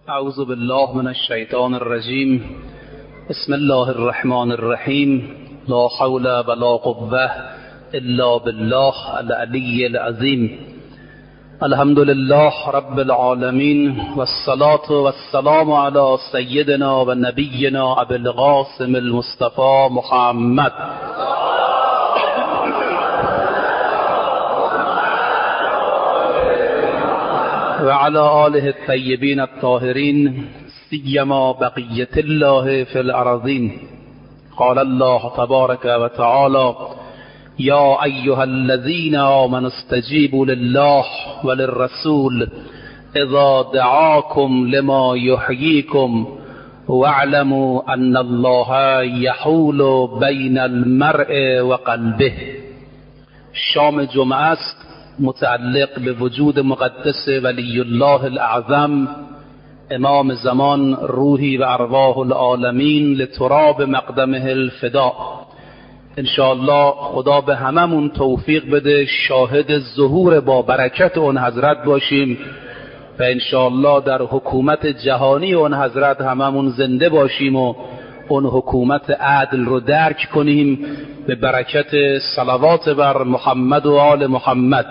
اعوذ بالله من الشیطان الرجیم. بسم الله الرحمن الرحیم. لا حول ولا قوة الا بالله العلی العظیم. الحمد لله رب العالمین والصلاة والسلام علی سیدنا و نبینا ابی القاسم المصطفى محمد و علی آله الطیبین الطاهرین سیما بقیة الله فی الارضین. قال الله تبارک و تعالی: یا ایها الذین آمنوا استجیبوا لله وللرسول اذا دعاکم لما یحییکم واعلموا ان الله یحول بین المرء و قلبه. شام جمعه است متعلق به وجود مقدس ولی الله الاعظم امام زمان روحی و ارواح العالمین لتراب مقدمه الفدا. انشاءالله خدا به هممون توفیق بده شاهد ظهور با برکت اون حضرت باشیم و انشاءالله در حکومت جهانی اون حضرت هممون زنده باشیم و اون حکومت عدل رو درک کنیم به برکت صلوات بر محمد و آل محمد.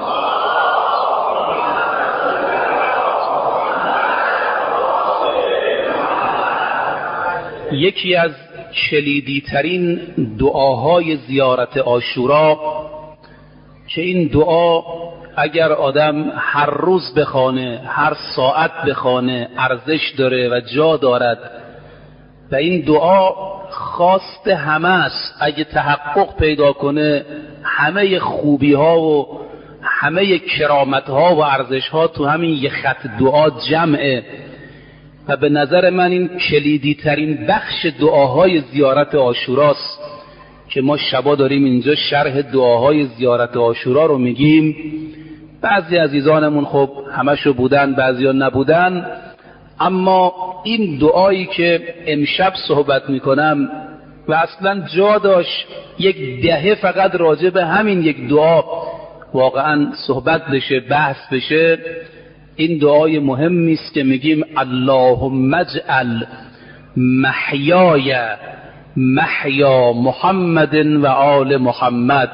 یکی از کلیدی ترین دعاهای زیارت عاشورا که این دعا اگر آدم هر روز بخوانه، هر ساعت بخوانه، ارزش داره و جا دارد و این دعا خواست همه است. اگه تحقق پیدا کنه همه خوبی ها و همه کرامت ها و ارزش ها تو همین یک خط دعا جمعه و به نظر من این کلیدی ترین بخش دعاهای زیارت عاشوراست که ما شبا داریم اینجا شرح دعاهای زیارت عاشورا رو میگیم. بعضی عزیزانمون خب همشو بودن، بعضی ها نبودن، اما این دعایی که امشب صحبت میکنم و اصلا جا داشت یک دهه فقط راجع به همین یک دعا واقعا صحبت بشه، بحث بشه. این دعای مهمی است که میگیم اللهم اجعل محیای محیا محمد و آل محمد.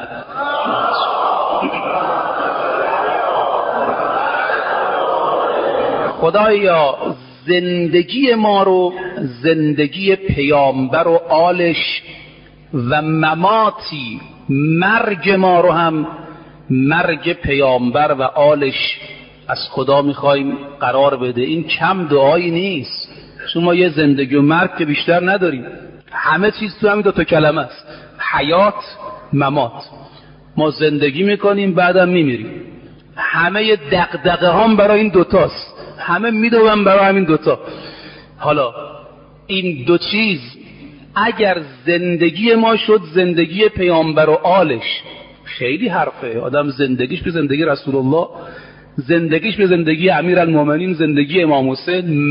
خدایا زندگی ما رو زندگی پیامبر و آلش و مماتی مرگ ما رو هم مرگ پیامبر و آلش از خدا میخوایم قرار بده. این کم دعایی نیست، چون ما یه زندگی و مرگ که بیشتر نداریم، همه چیز تو همین 2 کلمه است: حیات، ممات. ما زندگی میکنیم بعدم میمیریم. همه دغدغه هام برای این 2 تاست، همه میدوم برای همین 2 تا. حالا این 2 چیز اگر زندگی ما شد زندگی پیامبر و آلش، خیلی حرفه. آدم زندگیش به زندگی رسول الله، زندگیش به زندگی امیرالمومنین، زندگی امام حسین.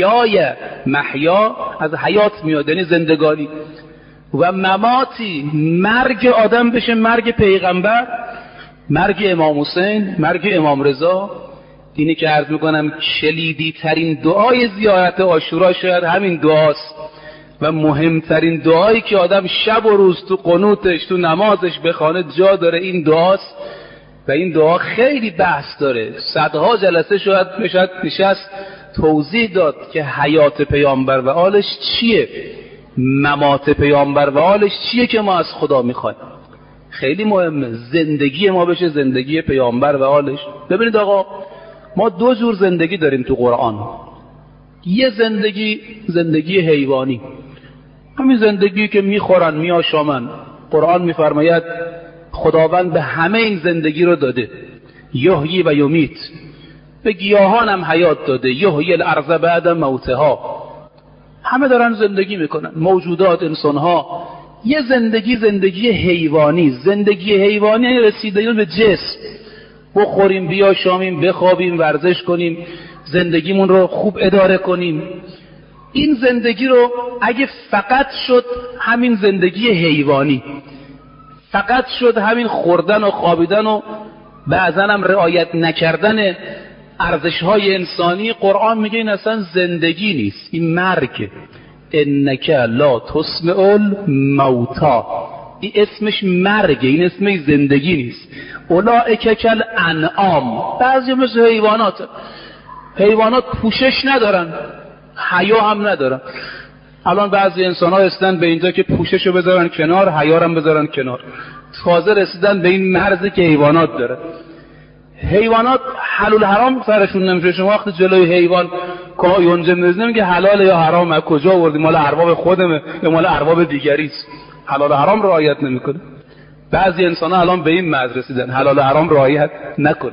محیا از حیات میاد، یعنی زندگانی. و مماتی مرگ آدم بشه مرگ پیغمبر، مرگ امام حسین، مرگ امام رضا. اینی که عرض میکنم کلیدی ترین دعای زیارت عاشورا شاید همین دعاست و مهمترین دعایی که آدم شب و روز تو قنوتش، تو نمازش بخوانه جا داره این دعاست. و این دعا خیلی بحث داره، صدها جلسه شاید نشست توضیح داد که حیات پیامبر و آلش چیه، ممات پیامبر و آلش چیه که ما از خدا میخوایم. خیلی مهمه زندگی ما بشه زندگی پیامبر و آلش. ببینید آقا، ما 2 جور زندگی داریم تو قرآن. یه زندگی حیوانی، همین زندگی که میخورن میآشامن. قرآن میفرماید خداوند به همه این زندگی رو داده، یحیی و یمیت. به گیاهان هم حیات داده، یحیی الارض بعد موتها. همه دارن زندگی میکنن، موجودات، انسانها. یه زندگی حیوانی. زندگی حیوانی رسیدگی به جسم، بخوریم بیاشامیم بخوابیم ورزش کنیم زندگیمون رو خوب اداره کنیم. این زندگی رو اگه فقط شد همین زندگی حیوانی، فقط شد همین خوردن و خوابیدن و بعضا هم رعایت نکردن ارزش‌های انسانی، قرآن میگه این اصلا زندگی نیست، این مرگ. انک لا تسمع الموتی، این اسمش مرگه، این اسمش زندگی نیست. اولئک کالانعام، بعضی مثل حیوانات پوشش ندارن، حیا هم ندارن. الان بعضی انسان ها رسیدن به اینجا که پوشش رو بذارن کنار، حیا هم بذارن کنار. تازه رسیدن به این مرزی که حیوانات داره. حیوانات حلال حرام سرشون نمیشه. شما وقتی جلوی حیوان که یونجه میزنه میگه حلال یا حرام، از کجا آوردی، مال ارباب خودمه یا مال ارباب دیگریست. حلال حرام رعایت نمیکنه. بعضی انسان ها الان به این مرز رسیدن حلال حرام رعایت نکنه.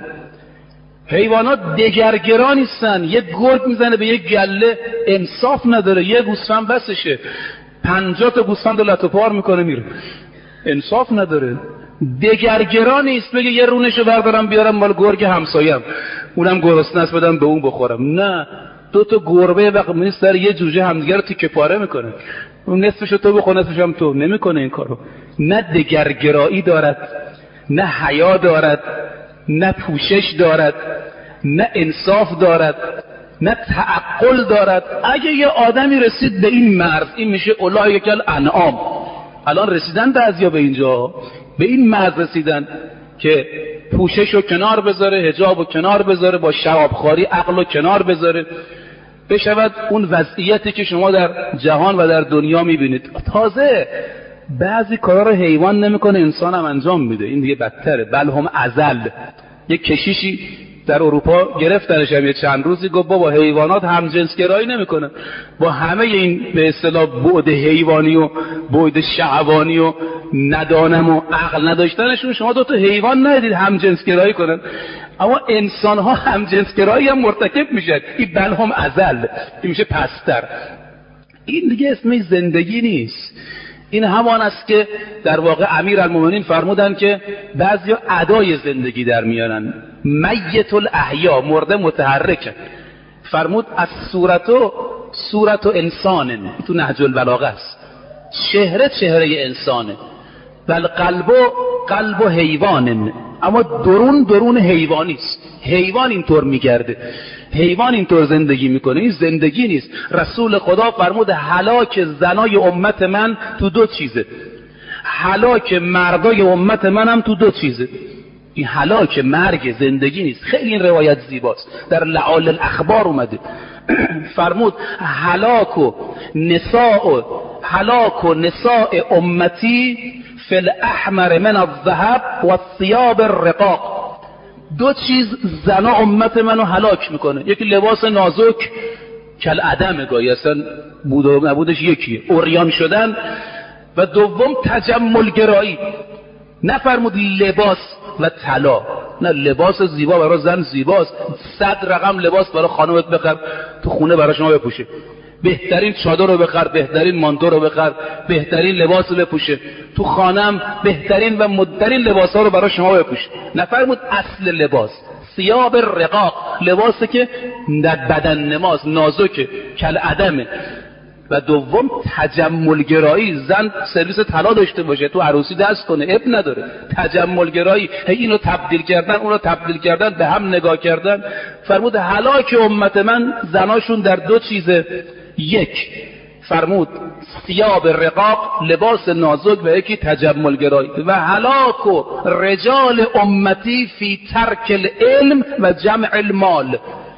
حیوانات دگرگرا نیستن. یک گرگ میزنه به یک گله، انصاف نداره، یک گوسفند بسشه، 50 تا گوسفند رو لطو پار میکنه میره، انصاف نداره. دگرگرا نیست بگه یه رونشو بردارم بیارم مال گرگ همسایم، اونم گرسنه است بدم به اون بخورم. نه، 2 تا گربه وقت نیست سر یه جوجه همدیگه رو تیکه پاره میکنه، اون نصفشو تو بخور نصفش هم تو. نمیکنه این کارو. نه دگرگرایی دارد، نه حیا دارد، نه پوشش دارد، نه انصاف دارد، نه تعقل دارد. اگه یه آدمی رسید به این مرز، این میشه اولئک الانعام. الان رسیدن بعضیا به اینجا، به این مرز رسیدن که پوشش رو کنار بذاره، حجاب رو کنار بذاره، با شرابخواری عقل رو کنار بذاره، بشود اون وضعیتی که شما در جهان و در دنیا میبینید. تازه بعضی کارا رو حیوان نمیکنه، انسان هم انجام میده. این دیگه بدتره. بل هم ازل. یک کشیشی در اروپا گرفتنش هم یه چند روزی، گفت بابا حیوانات همجنسگرایی نمیکنن، با همه این به اصطلاح بعد حیوانی و بعد شهوانی و ندانم و عقل نداشتنشون، شما 2 تا حیوان ندید همجنسگرایی کنن. اما انسان ها همجنسگرایی هم مرتکب میشن. این بل هم ازل، این میشه پستر. این دیگه اسمش زندگی نیست. این همان است که در واقع امیرالمومنین فرمودن که بعضیا ادای زندگی در میارن. میت الاحیا، مرده متحرکه. فرمود از صورت انسان، تو نهج البلاغه است. چهره انسانه. بل قلب حیوان، اما درون حیوانی است. حیوان اینطور میگرده، حیوان اینطور زندگی میکنه. این زندگی نیست. رسول خدا فرمود هلاک زنای امت من تو 2 چیزه، هلاک مردای امت من هم تو 2 چیزه. این هلاک مرگ، زندگی نیست. خیلی این روایت زیباست، در لعال الاخبار اومده. فرمود هلاک نساء امتی فی الاحمر من الذهب و الثياب الرقاق. 2 چیز زنا امت منو هلاک میکنه. یکی لباس نازک کالعدم، گاهی اصلا بود و نبودش یکیه، عریان شدن. و دوم تجملگرایی. نفرمود لباس و طلا، نه، لباس زیبا برای زن زیباست. 100 رقم لباس برای خانومت بخر تو خونه برای شما بپوشه، بهترین چادر رو بخر، بهترین مانتو رو بخر، بهترین لباس رو بپوشه، تو خانم بهترین و مدترین لباس ها رو برای شما بپوشه. نفرمود اصل لباس ثیاب رقاق، لباسی که در بدن نماز، نازکه، کالعدمه. و دوم تجملگرایی، زن سرویس طلا داشته باشه، تو عروسی دست کنه، اب نداره. تجملگرایی، اینو تبدیل کردن، اونو تبدیل کردن، به هم نگاه کردن. فرمود هلاک امت من زناشون در 2 چیزه. یک فرمود ثیاب رقاق، لباس نازک، و یکی تجملگرایی. و هلاک رجال امتی فی ترک العلم و جمع المال.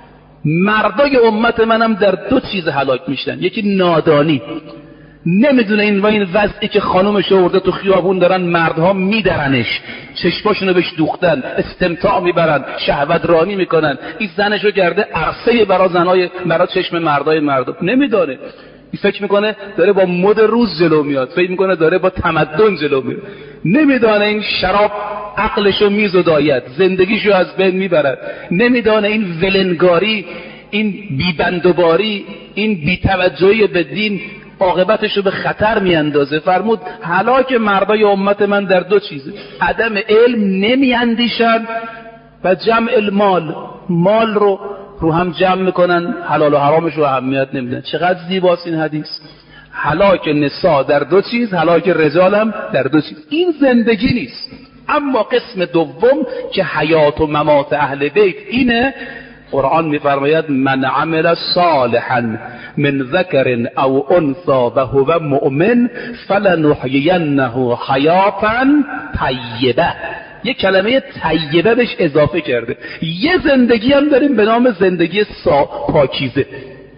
مردای امت منم در 2 چیز هلاک میشن. یکی نادانی، نمیدونه این وضعی که خانومش آورده تو خیابون دارن مردها میدرنش، چشماشونو بهش دوختن، استمتاع میبرن، شهوت رانی میکنن، این زنشو کرده عرصه برای چشم مردای مردم. نمیدونه، این فکر میکنه داره با مد روز جلو میاد، فکر میکنه داره با تمدن جلو میاد. نمیدانه این شراب عقلشو میزداید، زندگیشو از بین میبرد. نمیدانه این ولنگاری، این بیبندوباری، این بیتوجهی به دین عاقبتشو به خطر میاندازه. فرمود هلاک مردای امت من در 2 چیزه: عدم علم، نمیاندیشن، و جمع المال، مال رو هم جمع میکنن، حلال و حرامش رو اهمیت نمیدن. چقدر زیباست این حدیث. هلاک نساء در 2 چیز، هلاک رجال هم در 2 چیز. این زندگی نیست. اما قسم دوم که حیات و ممات اهل بیت اینه، قرآن میفرماید من عمل صالحا من ذکر او انثى و هو مؤمن فلنحیینه حیاتا طیبه. یه کلمه طیبه بهش اضافه کرده. یه زندگی هم داریم به نام زندگی پاکیزه.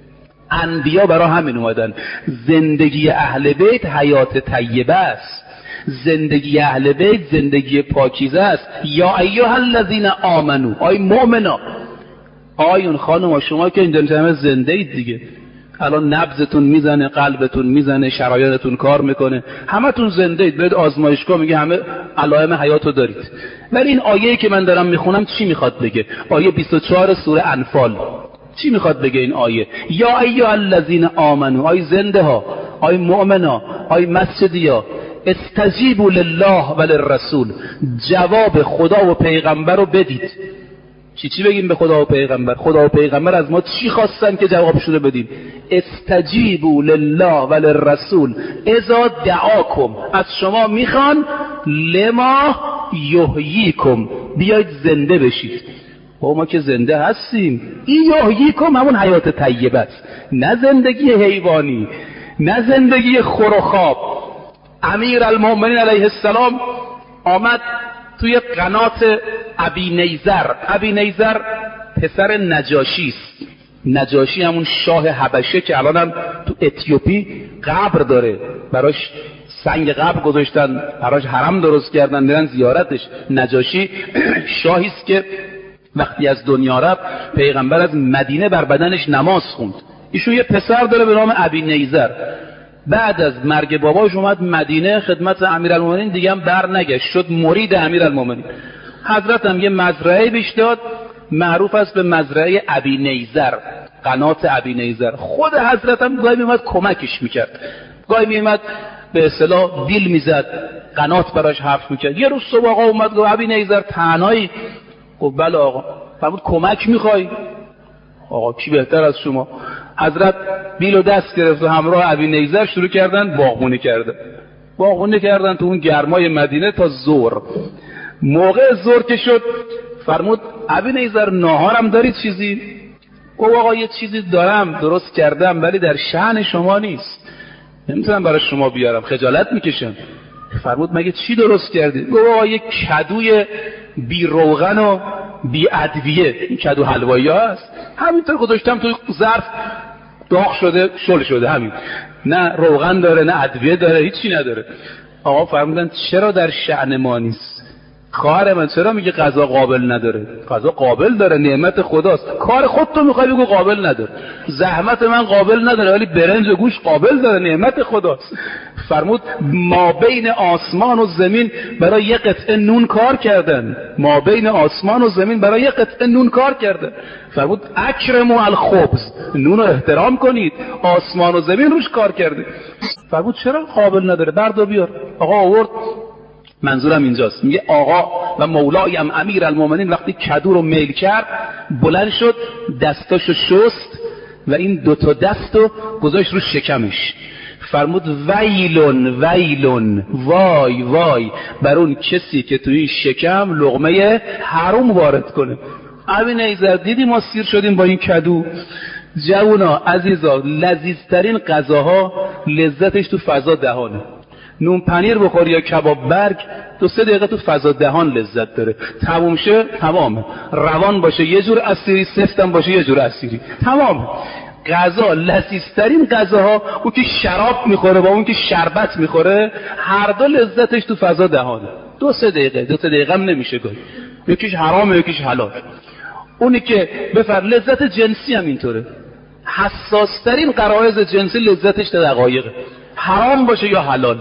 انبیا برای همین اومدن. زندگی اهل بیت حیات طیبه است. زندگی اهل بیت زندگی پاکیزه است. یا ایها الذین آمنو، آی مؤمنا، آیون خانم شما که اینجا همه زنده اید دیگه، الان نبضتون میزنه، قلبتون میزنه، شرایطتون کار میکنه، همتون زنده اید، برید آزمایشگاه میگه همه علائم حیاتو دارید. ولی این آیه‌ای که من دارم میخونم چی میخواد بگه؟ آیه 24 سوره انفال چی میخواد بگه این آیه؟ یا ایها الذین آمنو، آی زنده ها، آی مؤمنا، آی مسجدیا، استجیبوا لله و للرسول، جواب خدا و پیغمبر رو بدید. چی بگیم به خدا و پیغمبر؟ خدا و پیغمبر از ما چی خواستن که جوابشون رو بدیم؟ استجیبوا لله و للرسول اذا دعاکم، از شما میخوان لما یحییکم، بیاید زنده بشید. ما که زنده هستیم. این یحییکم همون حیات طیبه است، نه زندگی حیوانی، نه زندگی خور و خواب. امیر المؤمنین علیه السلام آمد توی قنات ابی نیزر. ابی نیزر پسر نجاشی است. نجاشی همون شاه حبشه که الان هم تو اتیوپی قبر داره، براش سنگ قبر گذاشتن، براش حرم درست کردن، میرن زیارتش. نجاشی شاهی است که وقتی از دنیا رفت پیغمبر از مدینه بر بدنش نماز خوند. ایشون یه پسر داره به نام ابی نیزر. بعد از مرگ باباش اومد مدینه خدمت امیرالمومنین، دیگه هم بر نگشت، شد مرید امیرالمومنین. حضرت هم یه مزرعه بیش داد معروف است به مزرعه ابی نیزر، قنات ابی نیزر. خود حضرت هم گاهی میومد کمکش میکرد، گاهی میومد به اصطلاح بیل میزد، قنات براش حفر میکرد. یه روز صبح آقا اومد گفت ابی نیزر تنهایی؟ گفت بله آقا. فرمود کمک میخوای؟ آقا کی بهتر از شما؟ حضرت بیلو دست گرفت و همراه ابی نیزر شروع کردن باغبونی کردن تو اون گرمای مدینه تا ظهر. موقع ظهر که شد فرمود ابی نیزر ناهارم دارید چیزی؟ گفت آقا یه چیزی دارم درست کردم ولی در شأن شما نیست، نمیتونم برای شما بیارم، خجالت میکشم. فرمود مگه چی درست کردی؟ گفت آقا یک کدوی بی روغن و بی ادویه، این کدو حلوایی ها هست، همینطور گذاشتم تو ظرف، داغ شده شل شده، همین، نه روغن داره نه ادویه داره، هیچی نداره. آقا فرمودن چرا در شأن ما نیست؟ خواهر من چرا میگه غذا قابل نداره؟ غذا قابل داره، نعمت خداست. کار خودتو میخوای بگو قابل نداره. زحمت من قابل نداره ولی برنج و گوش قابل داره، نعمت خداست. فرمود ما بین آسمان و زمین برای یک قطعه نون کار کردن، ما بین آسمان و زمین برای یک قطعه نون کار کردن. فرمود اکرموا الخبز، نون رو احترام کنید، آسمان و زمین روش کار کرده. فرمود چرا قابل نداره؟ بردار بیار. آقا آورد. منظورم اینجاست، میگه آقا و مولایم امیر المومنین وقتی کدو رو میل کرد بلند شد، دستاشو شست و این دوتا دستو گذاشت رو شکمش. فرمود ویلون ویلون، وای وای بر اون کسی که توی شکم لقمه حرام وارد کنه. ابی نیزر دیدی ما سیر شدیم با این کدو؟ جوونا عزیزا، لذیذترین غذاها لذتش تو فضا دهانه. نون پنیر بخوری یا کباب برگ 2-3 دقیقه تو فضا دهان لذت داره، تموم شه تمام، روان باشه یه جور اسیری، سفتم باشه یه جور اسیری، تمام. غذا لذیذترین غذاها اون که شراب میخوره با اون که شربت میخوره، هر دو لذتش تو فضا دهانه. 2-3 دقیقه هم نمیشه گاهی، یکیش حرامه یکیش حلال. اونی که لذت جنسی هم اینطوره، حساسترین غرایز جنسی لذتش دقایقه، حرام باشه یا حلال.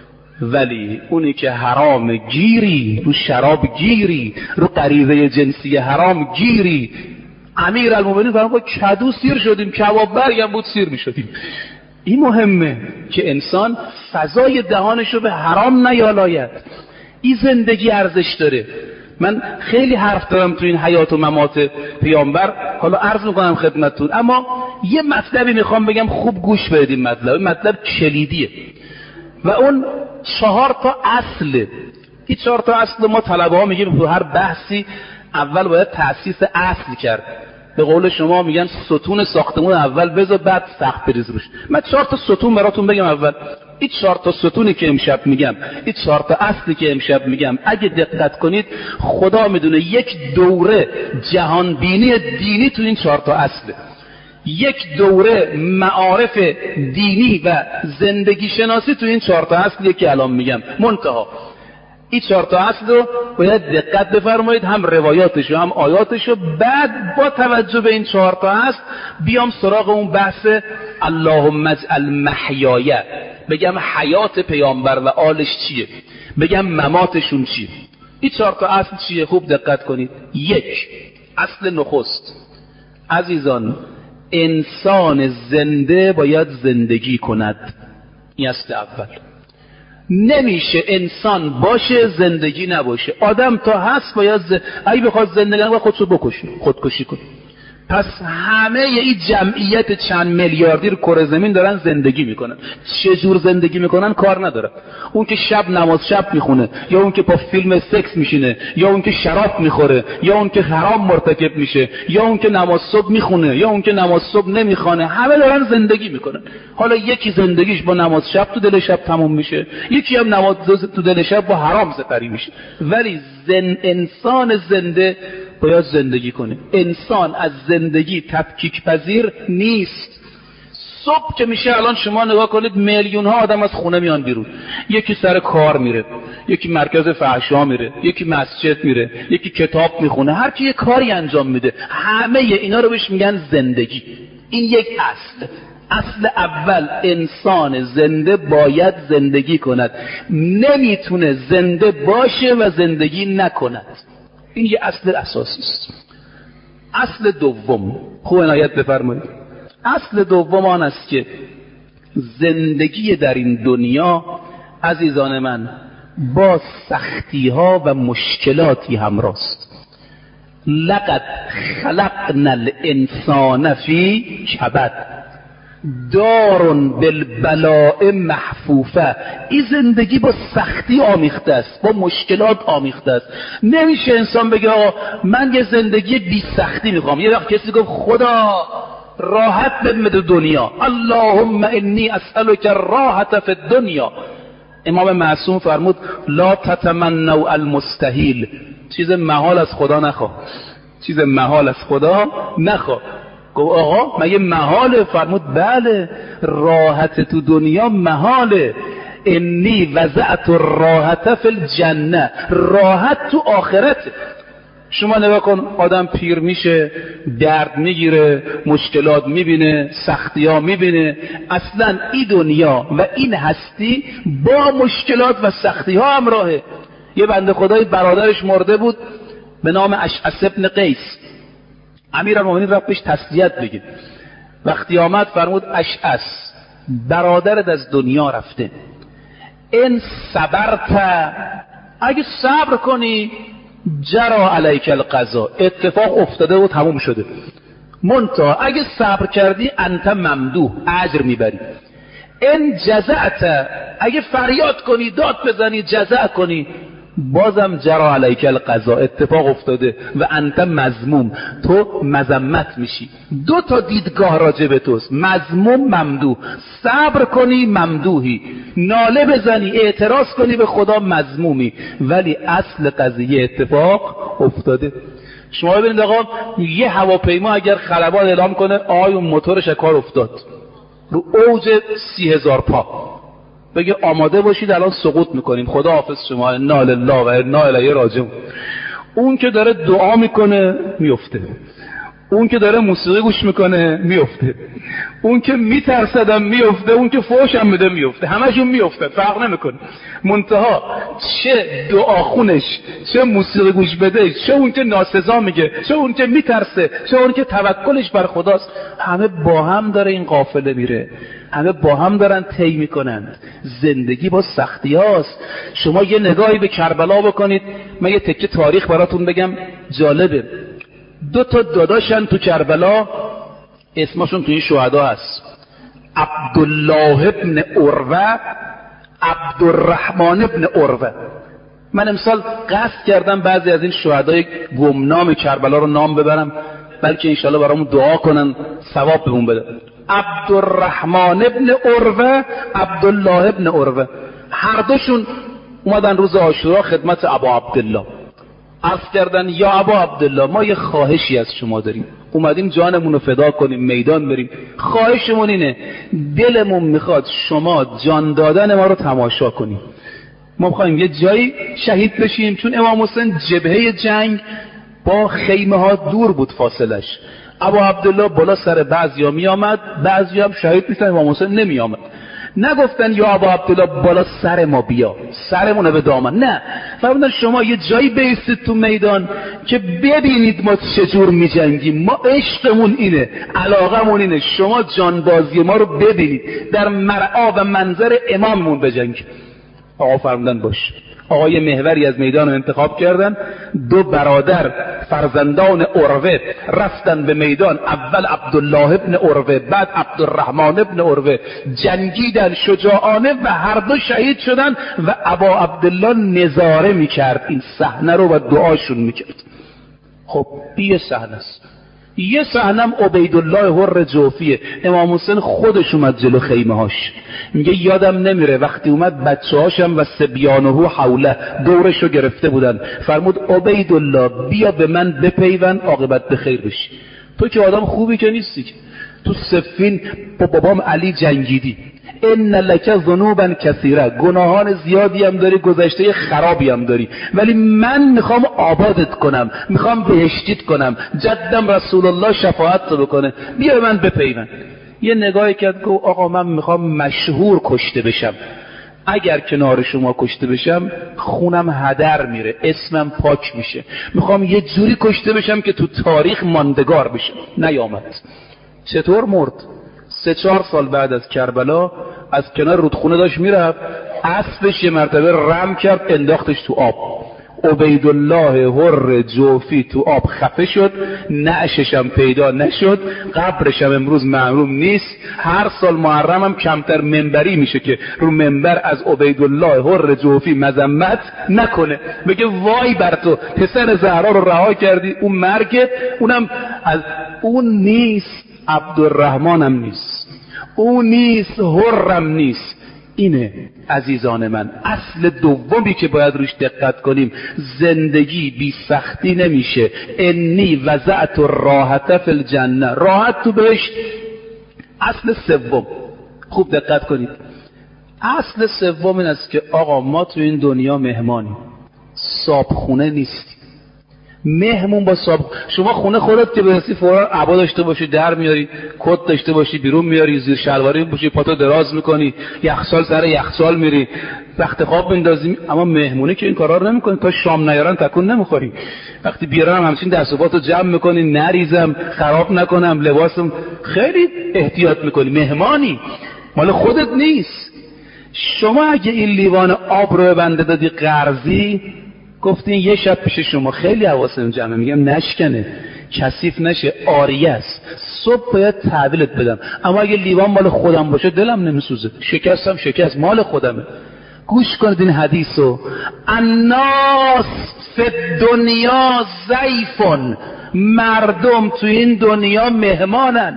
ولی اونی که حرام گیری، رو شراب گیری، رو غریزه جنسی حرام گیری. امیر المومنین فرمود کدو سیر شدیم، کباب برگ هم بود سیر می شدیم. این مهمه که انسان فضای دهانشو به حرام نیالاید. این زندگی ارزش داره. من خیلی حرف دارم تو این حیات و ممات پیامبر، حالا عرض میکنم خدمتتون، اما یه مطلبی میخوام بگم، خوب گوش بدید. این مطلب کلیدیه و اون 4 اصله. این 4 اصل ما طلبه ها میگیم تو هر بحثی اول باید تأسیس اصل کرد. به قول شما میگن ستون ساختمون اول بذار بعد سقف بریز روش. من 4 تا ستون براتون بگم اول. این 4 تا ستونی که امشب میگم، این 4 تا اصلی که امشب میگم، اگه دقت کنید خدا میدونه یک دوره جهان بینی دینی تو این 4 تا اصله. یک دوره معارف دینی و زندگی شناسی تو این 4 تا اصلیه که الان میگم. منتها این 4 تا اصل رو باید دقت بفرمایید، هم روایاتش و هم آیاتش رو. بعد با توجه به این 4 تا اصل بیام سراغ اون بحث اللهم اجعل محیای، بگم حیات پیامبر و آلش چیه، بگم مماتشون چیه. این 4 تا اصل چیه؟ خوب دقت کنید. یک، اصل نخست عزیزان، انسان زنده باید زندگی کند. این اصل اول. نمیشه انسان باشه زندگی نباشه. آدم تا هست باید اگه بخواد زندگی کنه خودشو بکشه، خودکشی کنه. پس همه این جمعیت چند میلیاردی رو کره زمین دارن زندگی میکنن. چه جور زندگی میکنن کار ندارن. اون که شب نماز شب میخونه، یا اون که با فیلم سکس میشینه، یا اون که شراب میخوره، یا اون که حرام مرتکب میشه، یا اون که نماز صبح میخونه، یا اون که نماز صبح نمیخونه. همه دارن زندگی میکنن. حالا یکی زندگیش با نماز شب تو دل شب تموم میشه، یکی هم نماز تو دل شب با حرام سپری میشه. ولی انسان زنده باید زندگی کنه. انسان از زندگی تفکیک پذیر نیست. صبح که میشه الان شما نگاه کنید میلیون ها آدم از خونه میان بیرون. یکی سر کار میره، یکی مرکز فحشا میره، یکی مسجد میره، یکی کتاب میخونه، هر کی یه کاری انجام میده. همه اینا رو بهش میگن زندگی. این یک اصل. اصل اول، انسان زنده باید زندگی کند. نمیتونه زنده باشه و زندگی نکند. این یه اصل اساسی است. اصل دوم، خوب عنایت بفرمایید. اصل دوم آن است که زندگی در این دنیا عزیزان من با سختی ها و مشکلاتی همراه است. لقد خلقنا الانسان فی کبد دار بالبلاء محفوفه. این زندگی با سختی آمیخته است، با مشکلات آمیخته است. نمیشه انسان بگه آقا من یه زندگی بی سختی میخوام. یه وقت کسی گفت خدا راحت بده دنیا، اللهم انی اسألک الراحت فی الدنیا. امام معصوم فرمود لا تتمنوا المستحیل. چیز محال از خدا نخواه، چیز محال از خدا نخواه. گفت آقا مگه محاله؟ فرمود بله، راحت تو دنیا محاله. انی وضعت الراحت فی الجنه. راحت تو آخرته. شما نگاه کن، آدم پیر میشه، درد میگیره، مشکلات میبینه، سختی ها میبینه. اصلا این دنیا و این هستی با مشکلات و سختی ها همراهه. یه بنده خدای برادرش مرده بود به نام اشعث ابن قیس. امیرالمومنین رفت بهش تسلیت بگه. وقتی آمد فرمود اشعث برادرت از دنیا رفته، این صبرت، اگه صبر کنی جرا علیک القضا، اتفاق افتاده و تموم شده. منتها اگه صبر کردی انت ممدوح، اجر میبری. این جزعت، اگه فریاد کنی داد بزنی جزع کنی بازم جرا علیک القضا، اتفاق افتاده و انت مذموم، تو مذمت میشی. 2 تا دیدگاه راجع به توست، مذموم ممدوح. صبر کنی ممدوحی، ناله بزنی اعتراض کنی به خدا مذمومی. ولی اصل قضیه اتفاق افتاده. شما ببینید آقا یه هواپیما اگر خلبان اعلام کنه آی اون موتورش کار افتاد رو اوج 30,000 پا، بگه آماده باشید الان سقوط میکنیم، خدا حافظ شما، انا لله و انا الیه راجعون. اون که داره دعا میکنه میفته، اون که داره موسیقی گوش میکنه میفته، اون که میترسدم میفته، اون که فوشم میده میفته، همشون میفته، فرق نمیکنه. منتها چه دعاخونش، چه موسیقی گوش بده، چه اون که ناسزا میگه، چه اون که میترسه، چه اون که توکلش بر خداست، همه با هم داره این قافله میره، همه با هم دارن طی میکنند. زندگی با سختی هاست. شما یه نگاهی به کربلا بکنید. من یه تکه تاریخ براتون بگم جالبه. 2 تا داداشن تو کربلا، اسمشون تو این شهدا هست، عبدالله ابن عروه، عبدالرحمن ابن عروه. من امسال قصد کردم بعضی از این شهدای گمنام کربلا رو نام ببرم، بلکه انشالله برامون دعا کنن ثواب بهمون بده. عبدالرحمن ابن عروه، عبدالله ابن عروه، هر دوشون اومدن روز عاشورا خدمت ابا عبدالله، عرض کردن یا ابا عبدالله ما یه خواهشی از شما داریم، اومدیم جانمون رو فدا کنیم میدان بریم، خواهشمون اینه دلمون میخواد شما جان دادن ما رو تماشا کنیم، ما میخوایم یه جایی شهید بشیم، چون امام حسین جبهه جنگ با خیمه ها دور بود فاصلش. ابا عبدالله بالا سر بعضیا می آمد، بعضیا هم شهید میشدن، امام حسین نمی آمد. نگفتن یا ابا عبدالله بالا سر ما بیا سرمون به دامن، نه، فرمودن شما یه جایی بیستید تو میدان که ببینید ما چجور می جنگیم، ما عشقمون اینه، علاقمون اینه شما جانبازی ما رو ببینید، در مرعا و منظر اماممون بجنگیم. آقا فرمودن باش. آقای محوری از میدان رو انتخاب کردن، دو برادر فرزندان عروه رفتن به میدان، اول عبدالله ابن عروه بعد عبدالرحمن ابن عروه، جنگیدن شجاعانه و هر دو شهید شدن و ابا عبدالله نظاره میکرد این صحنه رو و دعاشون میکرد. خب یه صحنه است. یه صحنم عبیدالله حر جوفیه، امام حسین خودش اومد جلو خیمه هاش، میگه یادم نمیره وقتی اومد بچه هاشم و سبیانهو حوله دورشو گرفته بودن، فرمود عبیدالله بیا به من بپیون عاقبت به خیر بشی، تو که آدم خوبی که نیستی که، تو صفین با بابام علی جنگیدی، ان لک ذنوبا کثیره، گناهان زیادی هم داری، گذشته خرابی هم داری، ولی من میخوام آبادت کنم، میخوام بهشتیت کنم، جدم رسول الله شفاعت تو بکنه، بیا من بپیون. یه نگاهی کرد گفت آقا من میخوام مشهور کشته بشم، اگر کنار شما کشته بشم خونم هدر میره، اسمم پاک میشه، میخوام یه جوری کشته بشم که تو تاریخ ماندگار بشم. نیامد. چطور مرد؟ 3-4 سال بعد از کربلا از کنار رودخونه داشت میرفت، اسبش یه مرتبه رم کرد انداختش تو آب، عبیدالله حر جوفی تو آب خفه شد، نعشش هم پیدا نشد، قبرش هم امروز معلوم نیست. هر سال محرم هم کمتر منبری میشه که رو منبر از عبیدالله حر جوفی مذمت نکنه، بگه وای بر تو پسر زهرا رو رها کردی، اون مرگت، اونم از اون نیست، عبدالرحمن هم نیست، اون نیست، حرم نیست. اینه عزیزان من اصل دومی که باید روش دقت کنیم. زندگی بی سختی نمیشه. انی وضعت الراحت فی الجنه، راحت تو بهشت. اصل سوم خوب دقت کنید. اصل سوم این است که آقا ما تو این دنیا مهمانیم، صابخونه نیستیم. مهمون با صاحب، شما خونه خودت که برسی فورا عبا داشته باشی در میاری، کت داشته باشی بیرون میاری، زیر شلواری باشی، پاتو دراز میکنی، یخچال سر یخچال میری، تخت خواب میندازی. اما مهمونی که این کارا رو نمیکنی، تا شام نیارن تکون نمیخوری، وقتی بیارن همچین دست و پاتو جمع میکنی، نریزم خراب نکنم لباسم، خیلی احتیاط میکنی. مهمانی، مال خودت نیست. شما اگه این لیوان آب رو بنده دادی قرضی، گفتین یه شب پیش شما، خیلی حواسم جمعه، میگم نشکنه، کثیف نشه، عاریه است، صبح باید تحویلت بدم. اما اگه لیوان مال خودم باشه دلم نمیسوزه، شکستم شکست، مال خودمه. گوش کنید این حدیثو. الناس فی الدنیا ضیفون، مردم تو این دنیا مهمانن،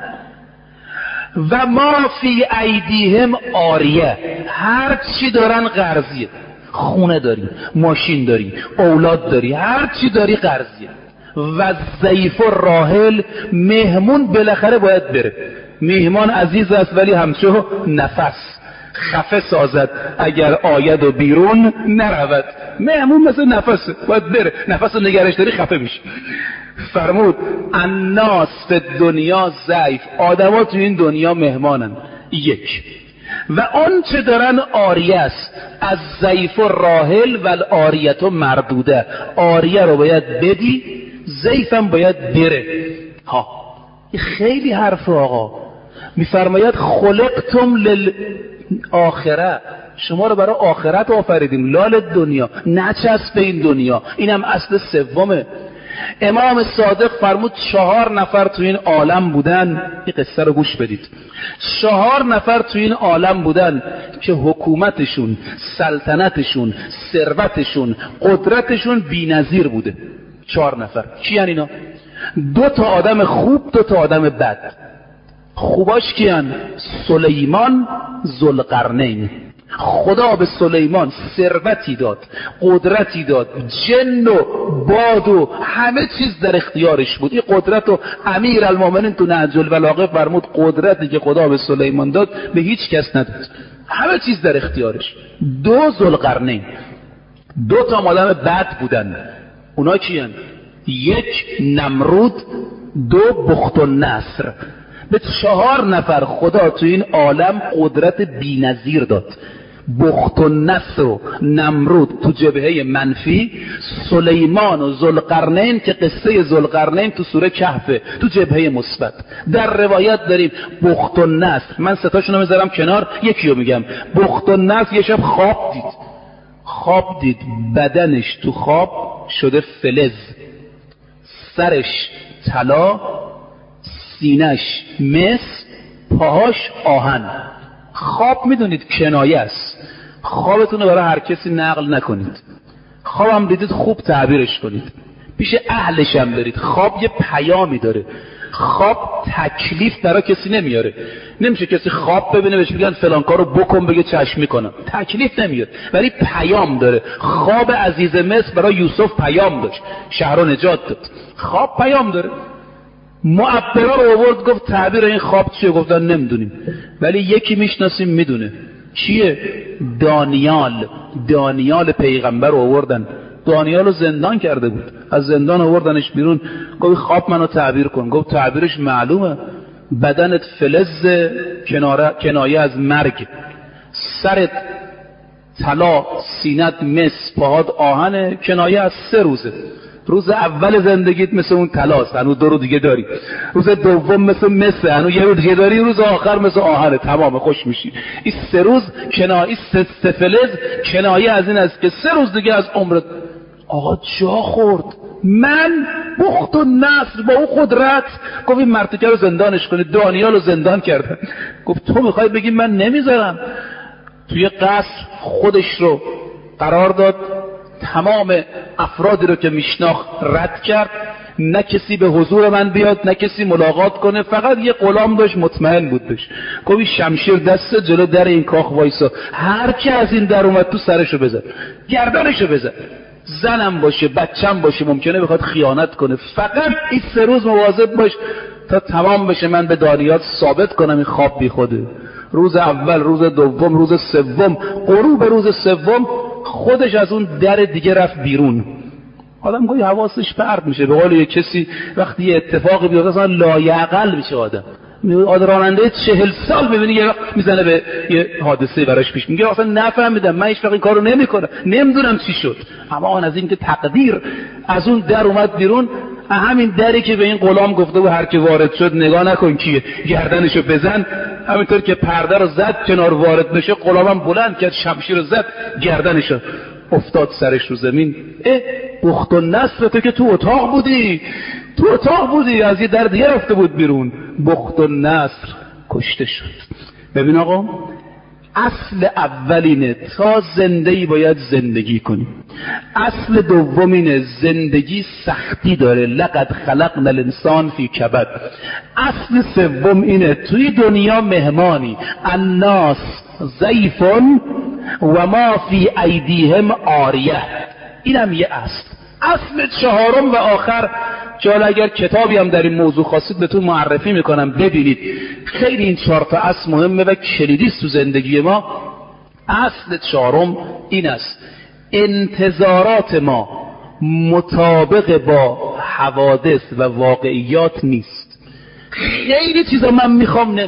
و ما فی ایدیهم عاریه، هر چی دارن قرضیه. خونه داری، ماشین داری، اولاد داری، هر چی داری قرضیه. و ضیف راحل، مهمون بالاخره باید بره. میهمان عزیز است ولی همچو نفس، خفه سازد اگر آید و بیرون نرود. مهمون مثل نفسه، باید بره، نفس رو نگرش داری خفه میشه. فرمود الناس فی دنیا ضیف، آدما تو این دنیا مهمانن. یک. و آن چه دارن عاریه است، از ضیف و راحل و العاریت و مردوده. عاریه رو باید بدی، ضیفم باید بره. ها خیلی حرف آقا. میفرماید خلقتم للآخره، شما رو برای آخرت آفریدیم، لال دنیا، نچسب این دنیا. اینم اصل سومه. امام صادق فرمود 4 نفر تو این عالم بودن، این قصه رو گوش بدید. 4 نفر تو این عالم بودن که حکومتشون، سلطنتشون، ثروتشون، قدرتشون بی‌نظیر بوده. 4 نفر. کی ان اینا؟ دو تا آدم خوب، دو تا آدم بد. خوباش کیان؟ سلیمان، ذوالقرنین. خدا به سلیمان ثروتی داد، قدرتی داد، جن و باد و همه چیز در اختیارش بود. این قدرت رو امیرالمومنین تو نهج البلاغه فرمود قدرتی که خدا به سلیمان داد به هیچ کس نداد، همه چیز در اختیارش. دو ذوالقرنین، دو تا آدم بد بودن. اونا کیان؟ یک نمرود، دو بختالنصر. به 4 نفر خدا تو این عالم قدرت بی‌نظیر داد. بختالنصر و نمرود تو جبهه منفی، سلیمان و ذوالقرنین که قصه ذوالقرنین تو سوره کهفه تو جبهه مثبت. در روایت داریم بختالنصر، من ستاشون رو میذارم کنار، یکی رو میگم. بختالنصر یه شب خواب دید بدنش تو خواب شده فلز، سرش طلا، سینش مس، پاهاش آهن. خواب میدونید کنایه است. خوابتون رو برای هر کسی نقل نکنید. خوابم دیدید خوب تعبیرش کنید، پیش اهلش هم برید. خواب یه پیامی داره. خواب تکلیف برای کسی نمیاره. نمیشه کسی خواب ببینه بهش بگن فلان کارو بکن بگه چشم میکنم، تکلیف نمیاد، ولی پیام داره. خواب عزیز مصر برای یوسف پیام داشت، شهر رو نجات داد. خواب پیام داره. معبرا رو آورد گفت تعبیر این خواب چیه؟ گفتن نمیدونیم، ولی یکی میشناسیم میدونه. کیه؟ دانیال پیغمبر رو آوردن. دانیال رو زندان کرده بود، از زندان آوردنش بیرون. گفت خواب منو تعبیر کن. گفت تعبیرش معلومه، بدنت فلز، کنایه از مرگ، سرت طلا، سینت مس، پاهات آهنه، کنایه از 3 روزه. روز اول زندگیت مثل اون طلاست، هنوز 2 روز دیگه داری. روز دوم مثل مسه، هنوز 1 روز دیگه داری. روز آخر مثل آهنه، تمام خوش میشی. این 3 روز کنایه، فلز کنایه از این است که 3 روز دیگه از عمرت. آقا جا خورد. من بختالنصر با اون قدرت. گفت این مرتکه رو زندانش کنید. دانیال رو زندان کردن. گفت تو میخوای بگی من نمیذارم؟ توی قصر خودش رو قرار داد، تمام افرادی رو که میشناخت رد کرد، نه کسی به حضور من بیاد نه کسی ملاقات کنه. فقط یه غلام داشت مطمئن بود بهش. گفت شمشیر دست جلو در این کاخ وایسا، هر کی از این در اومد تو سرشو بزن، گردنشو بزن. زنم باشه بچم باشه، ممکنه بخواد خیانت کنه. فقط این 3 روز مواظب باش تا تمام بشه، من به دانیال ثابت کنم این خواب بی خوده. روز اول، روز دوم، روز سوم، غروب روز سوم خودش از اون در دیگه رفت بیرون. آدم گویی حواسش پرت میشه. به قول یک کسی وقتی یه اتفاقی بیفته اصلا لایعقل میشه آدم. راننده 40 سال ببینی یه وقت میزنه به یه حادثه براش پیش، میگه اصلا نفهمیدم، من هیچ وقت این کارو نمیکنم، نمیدونم چی شد. اما آن از این که تقدیر از اون در اومد بیرون، همین دری که به این غلام گفته بود هر کی وارد شد نگاه نکن کیه، گردنشو بزن، همینطور که پرده رو زد کنار وارد بشه، غلامم بلند کرد شمشیر رو زد گردنشو، افتاد سرش رو زمین. بختالنصر تو که تو اتاق بودی، از یه در دیگه رفته بود بیرون. بختالنصر کشته شد. ببین آقا، اصل اولینه تا زندگی باید زندگی کنی. اصل دومینه زندگی سختی داره، لقد خلقنا الانسان فی کبد. اصل سوم اینه توی دنیا مهمانی، الناس ضیف و ما فی ایدیهم عاریه. اینم یه اصل چهارم و آخر که حالا اگر کتابی هم در این موضوع خواستید بهتون معرفی میکنم ببینید. خیلی این 4 تا اصل مهمه و کلیدیست تو زندگی ما. اصل چهارم این است: انتظارات ما مطابق با حوادث و واقعیات نیست. خیلی چیزا من میخوام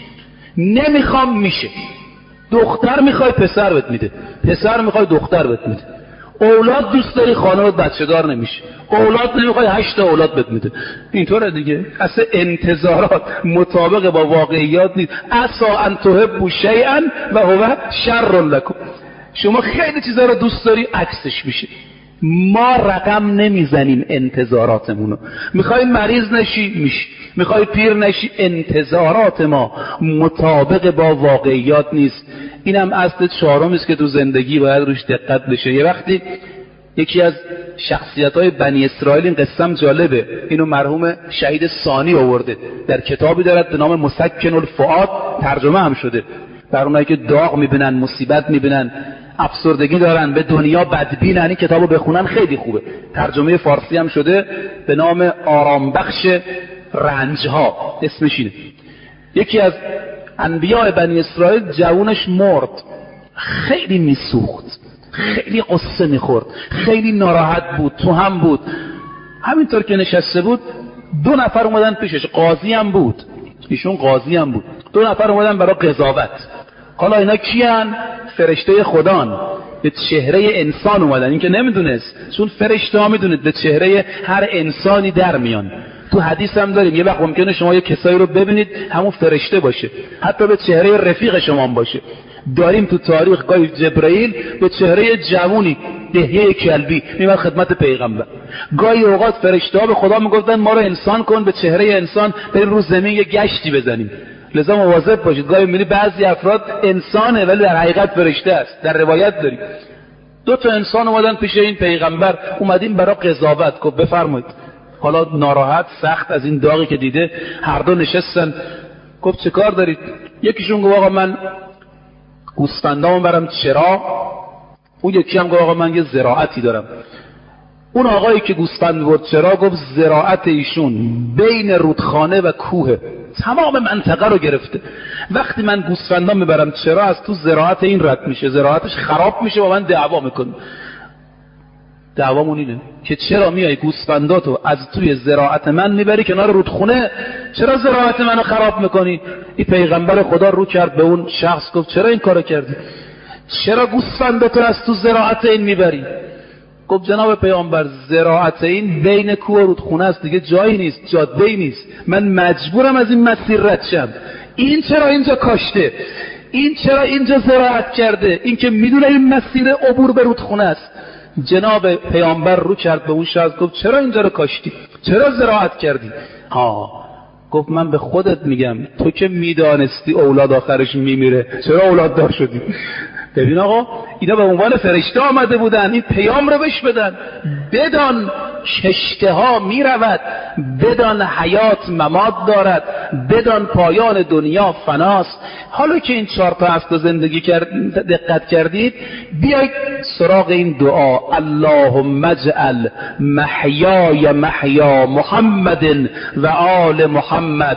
میشه. دختر میخوای پسر بهت میده، پسر میخوای دختر بهت میده. اولاد دوست داری خانمت بچه دار نمیشه، اولاد نمیخوای 8 تا اولاد بهت میده. اینطوره دیگه. اصلا انتظارات مطابق با واقعیات نیست. عسا ان تحبوا شیئا و هو شر لکم. شما خیلی چیزا رو دوست داری عکسش میشه. ما رقم نمیزنیم انتظاراتمونو. میخوای مریض نشی میشی، میخوای پیر نشی. انتظارات ما مطابق با واقعیات نیست. اینم اصل چهارمی است که تو زندگی باید روش دقت بشه. یه وقتی یکی از شخصیت‌های بنی اسرائیل، این قصه جالبه، اینو مرحوم شهید ثانی آورده در کتابی دارد به نام مسکن الفؤاد، ترجمه هم شده. بر اونایی که داغ میبینن، مصیبت میبینن، افسردگی دارن، به دنیا بدبینن، این کتابو بخونن خیلی خوبه. ترجمه فارسی هم شده به نام آرام بخش رنجها، اسمش اینه. یکی از انبیاء بنی اسرائیل جوونش مرد، خیلی میسوخت، خیلی قصه میخورد، خیلی ناراحت بود، تو هم بود. همینطور که نشسته بود 2 نفر اومدن پیشش، قاضی هم بود، ایشون قاضی هم بود. 2 نفر اومدن برای قضاوت. حالا اینا کیان؟ فرشته خدان، به چهره انسان اومدن. این که نمیدونست، چون فرشته ها میدونید به چهره هر انسانی در میان. تو حدیث هم داریم یه وقت ممکنه شما یه کسایی رو ببینید همون فرشته باشه، حتی به چهره رفیق شما هم باشه. داریم تو تاریخ گاهی جبرائیل به چهره جوونی دهیه کلبی میاد خدمت پیغمبر. گاهی اوقات فرشته ها به خدا میگفتن ما رو انسان کن، به چهره انسان بریم رو زمین یه گشتی بزنیم. لذا مواظب باشید، گاهی میبینی بعضی افراد انسانه ولی در حقیقت فرشته است. در روایت داریم 2 تا انسان اومدن پیش این پیغمبر، اومدیم برای قضاوت. گفت بفرمایید. حالا ناراحت سخت از این داغی که دیده، هر دو نشستن. گفت چه کار دارید؟ یکیشون گفت آقا من گوسفندامو برم چرا، اون یکی هم گفت آقا من یه زراعتی دارم. اون آقایی که گوسفند برد چرا گفت زراعت ایشون بین رودخانه و کوه، تمام منطقه رو گرفته. وقتی من گوسفندام میبرم چرا، از تو زراعت این رد میشه، زراعتش خراب میشه و من دعوا میکنم. دعوامون اینه که چرا میای گوسفنداتو از توی زراعت من میبری کنار رودخونه، چرا زراعت منو خراب میکنی؟ این پیغمبر خدا رو کرد به اون شخص، گفت چرا این کارو کردی؟ چرا گوسفنداتو از تو زراعت این میبری؟ گفت جناب پیامبر زراعت این بین کوه و رودخونه است، دیگه جایی نیست، جاده‌ای نیست، من مجبورم از این مسیر رد شم. این چرا اینجا کاشته؟ این چرا اینجا زراعت کرده؟ این که میدونه این مسیر عبور به رودخونه است. جناب پیامبر رو کرد به اون شخص، گفت چرا اینجا رو کاشتی؟ چرا زراعت کردی؟ گفت من به خودت میگم، تو که میدانستی اولاد آخرش میمیره چرا اولاد دار شدی؟ ببین آقا، اینا به عنوان فرشته آمده بودن این پیام رو بهش بدن. بدان کشته ها می رود، بدان حیات ممات دارد، بدان پایان دنیا فناست. حالا که این 4 تا هفته زندگی دقت کردید، بیایید سراغ این دعا: اللهم اجعل محیای محیا محمد و آل محمد.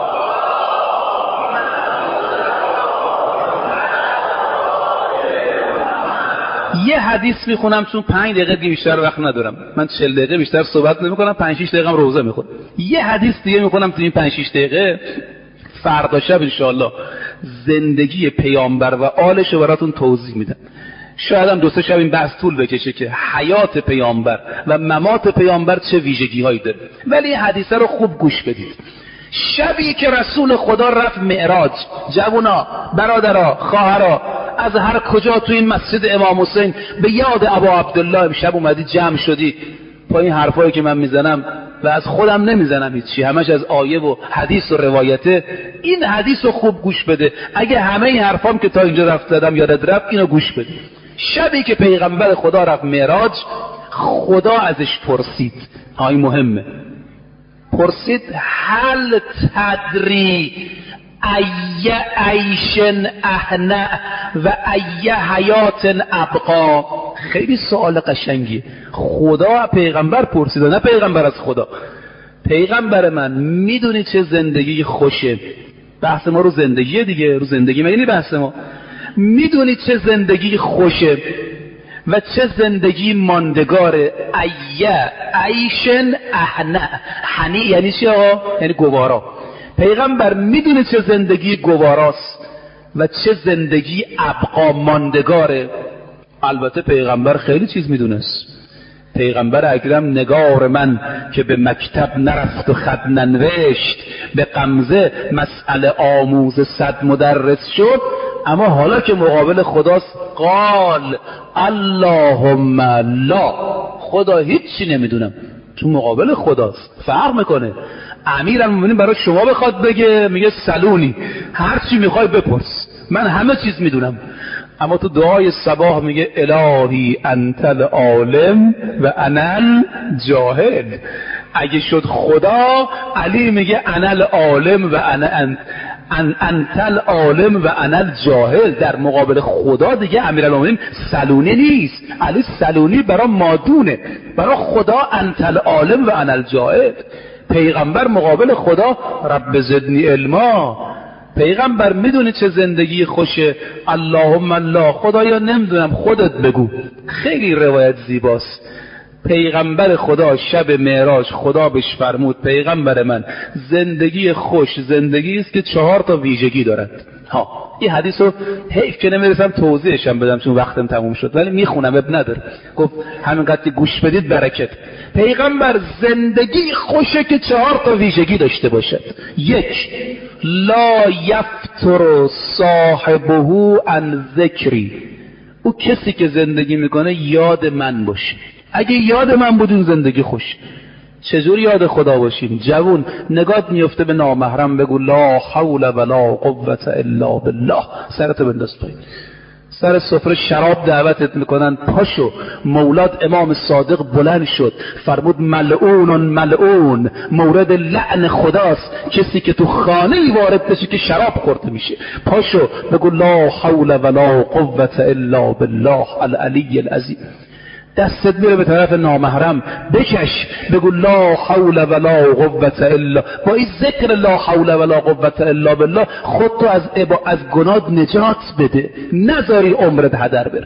یه حدیث میخونم چون 5 دقیقه دیگه بیشتر وقت ندارم، من 40 دقیقه بیشتر صحبت نمیکنم، 5-6 دقیقه هم روزه میخونم. یه حدیث دیگه میخونم تو این 5-6 دقیقه. فردا شب انشاءالله زندگی پیامبر و آلش رو براتون توضیح میدم. شاید هم 2-3 شب این بحث طول بکشه که حیات پیامبر و ممات پیامبر چه ویژگی هایی داره، ولی این حدیثه رو خوب گوش بدید. شبی که رسول خدا رفت معراج، جوونا، برادرها، خواهرها، از هر کجا تو این مسجد امام حسین به یاد ابا عبدالله امشب اومدی جمع شدی. با این حرفایی که من میزنم و از خودم نمیزنم هیچی، همش از آیه و حدیث و روایته. این حدیث رو خوب گوش بده. اگه همه این حرفام که تا اینجا رفت زدم یادت رفت، اینو گوش بده. شبی که پیغمبر خدا رفت معراج، خدا ازش پرسید، این مهمه، پرسید هل تدری ای عیش اهنأ و ای حیات ابقا. خیلی سوال قشنگی. خدا پیغمبر پرسید، نه پیغمبر از خدا. پیغمبر من میدونی چه زندگی خوشه؟ بحث ما رو زندگیه دیگه، رو زندگی مگه نی بحث ما. میدونی چه زندگی خوشه و چه زندگی ماندگاره؟ ایه عیشن اهنأ. هنی یعنی چی آقا؟ یعنی گوارا. پیغمبر میدونه چه زندگی گواراست و چه زندگی ابقا ماندگاره. البته پیغمبر خیلی چیز میدونست. پیغمبر اکرم نگار من که به مکتب نرفت و خط ننوشت، به غمزه مسئله آموز 100 مدرس شد، اما حالا که مقابل خداست قال اللهم لا، خدا هیچی نمیدونم. تو مقابل خداست فرق میکنه. امیرالمومنین برای شما بخواد بگه، میگه سلونی، هر چی میخوای بپرس، من همه چیز میدونم. اما تو دعای صباح میگه الهی انت العالم و انا الجاهل. اگه شد خدا، علی میگه انا العالم و انا انت العالم و انا الجاهل. در مقابل خدا دیگه امیرالمومنین سلونی نیست، علی سلونی برای مادونه، برای خدا انت العالم و انا الجاهل. پیغمبر مقابل خدا رب زدنی علما. پیغمبر میدونه چه زندگی خوشه، اللهم الله، خدایا نمیدونم خودت بگو. خیلی روایت زیباست. پیغمبر خدا شب معراج خدا بهش فرمود پیغمبر من زندگی خوش زندگی است که 4 ویژگی دارد. این حدیثو حیف که نمیرسم توضیحشم بدم چون وقتم تموم شد، ولی میخونم اب نداره. گفت همینقدر که گوش بدید برکت. پیغمبر زندگی خوشه که 4 ویژگی داشته باشد. 1 لا یفتر صاحبه عن ذکری. او کسی که زندگی میکنه یاد من باشه. اگه یاد من بودین زندگی خوش. چجور یاد خدا باشیم؟ جوون نگات میفته به نامحرم بگو لا حول ولا قوة الا بالله، سرت بنداز پایین. سر سفره شراب دعوتت میکنن، پاشو. مولاد امام صادق بلند شد فرمود ملعون ملعون، مورد لعن خداست کسی که تو خانه‌ای وارد بشه که شراب خورده میشه. پاشو بگو لا حول ولا قوة الا بالله العلی العظیم. دستت میره به طرف نامحرم، بکش بگو لا حول ولا قوة الا، با این ذکر لا حول ولا قوة الا بالله خودتو از گناه نجات بده، نذاری عمرت هدر بره.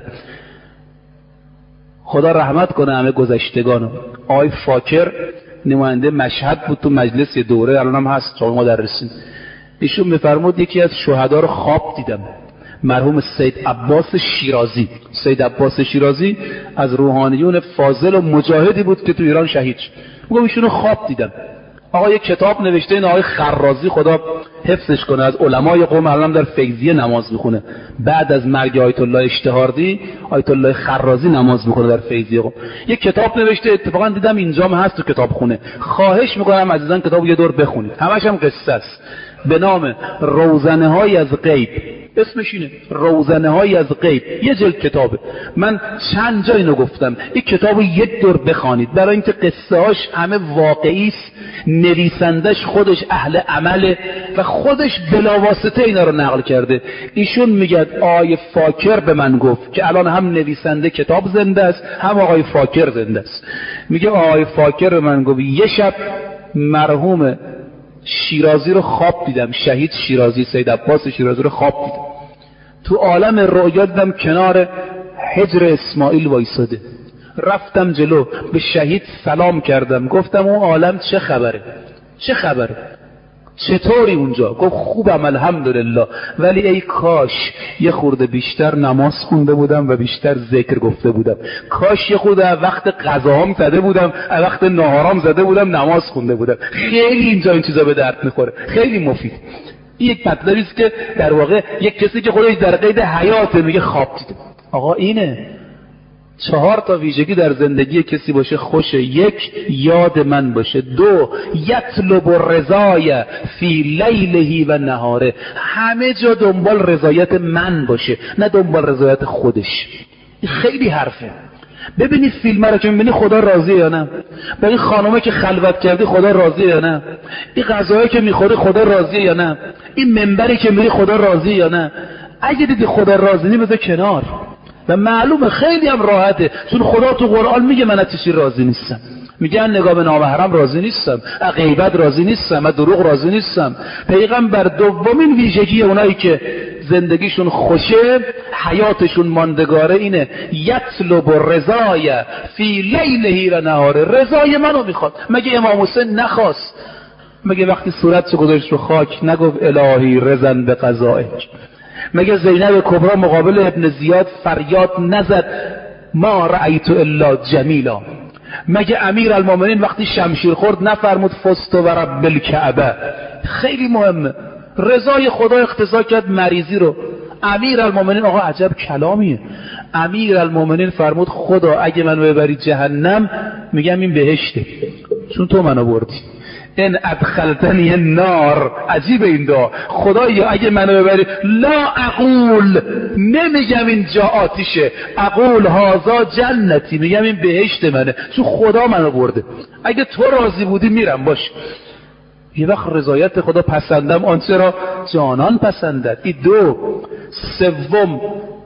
خدا رحمت کنه همه گذشتگانو. آقای فاکر نماینده مشهد بود تو مجلس دوره، الان هم هست چون ما درسیم. ایشون میفرمود یکی از شهدا رو خواب دیدم، مرحوم سید عباس شیرازی. سید عباس شیرازی از روحانیون فاضل و مجاهدی بود که تو ایران شهید شد. میگم ایشونو خواب دیدم. آقا یک کتاب نوشته، این آقای خرازی خدا حفظش کنه، از علمای قوم، الان در فیضیه نماز میخونه. بعد از مرگ آیت الله اشتهاردی آیت الله خرازی نماز میخونه در فیضیه قوم. یک کتاب نوشته، اتفاقا دیدم اینجام هست تو کتابخونه. خواهش میکنم عزیزان کتابو یه دور بخونید، همش هم قصه است، به نام روزنه‌های از غیب. اسمش اینه، روزنه‌های از غیب. یه جلد کتابه. من چند جا اینو گفتم این کتابو یک دور بخوانید، برای اینکه قصه هاش همه واقعی است، نویسندش خودش اهل عمله و خودش بلاواسطه اینا رو نقل کرده. ایشون میگه آقای فاکر به من گفت که الان هم نویسنده کتاب زنده است، هم آقای فاکر زنده است. میگه آقای فاکر به من گفت یه شب مرحوم شیرازی رو خواب دیدم، شهید شیرازی، سید عباس شیرازی رو خواب دیدم. تو عالم رؤیا دیدم کنار حجر اسماعیل وایساده. رفتم جلو به شهید سلام کردم، گفتم اون عالم چه خبره؟ چه خبره؟ چطوری اونجا؟ گفت خوبم الحمدلله، ولی ای کاش یه خورده بیشتر نماز خونده بودم و بیشتر ذکر گفته بودم. کاش یه خورده وقت غذاام زده بودم، وقت نهارام زده بودم، نماز خونده بودم. خیلی اینجا این چیزا به درد میخوره، خیلی مفید. این یک مطلبی است که در واقع یک کسی که خودش در قید حیاته میگه خواب دیدم. آقا اینه 4 ویژگی در زندگی کسی باشه خوشه. 1 یاد من باشه. 2 یطلب رضای فی لیله و نهاره، همه جا دنبال رضایت من باشه نه دنبال رضایت خودش. این خیلی حرفه. ببینی فیلم رو که میبینی خدا راضیه یا نه؟ با این خانومه که خلوت کردی خدا راضیه یا نه؟ این غذایی که میخوری خدا راضیه یا نه؟ این منبری که میری خدا راضیه یا نه؟ اگه دیدی خدا راضی نیست بذار کنار. و معلومه خیلی هم راحته، چون خدا تو قرآن میگه من از چیزی راضی نیستم. میگه نگاه به نامحرم راضی نیستم، غیبت راضی نیستم، دروغ راضی نیستم. پیغمبر دومین ویژگی اونایی که زندگیشون خوشه، حیاتشون ماندگاره، اینه یطلب رضای فی لیله و نهاره. رضای منو میخواد. مگه امام حسین نخواست؟ مگه وقتی صورتشو گذاشت رو خاک نگفت الهی رضا به قضائک؟ مگه زینب کبرا مقابل ابن زیاد فریاد نزد ما رأیت الا جمیلا؟ مگه امیر المومنین وقتی شمشیر خورد نفرمود فزت و رب الکعبه؟ خیلی مهمه. رضای خدا اقتضا کرد مریضی رو. امیر المومنین، آقا عجب کلامیه، امیر المومنین فرمود خدا اگه منو ببری جهنم میگم این بهشته، چون تو منو بردی. ان ادخلتنی النار. عجیب این دعا. خدایا اگه منو ببری، لا اقول، نمیگم اینجا آتیشه، اقول هذا جنتی، میگم این بهشت منه، چون خدا منو برده. اگه تو راضی بودی میرم، باش. یه وقت رضایت خدا پسندم آنچه را جانان پسندد. این دو. سوم،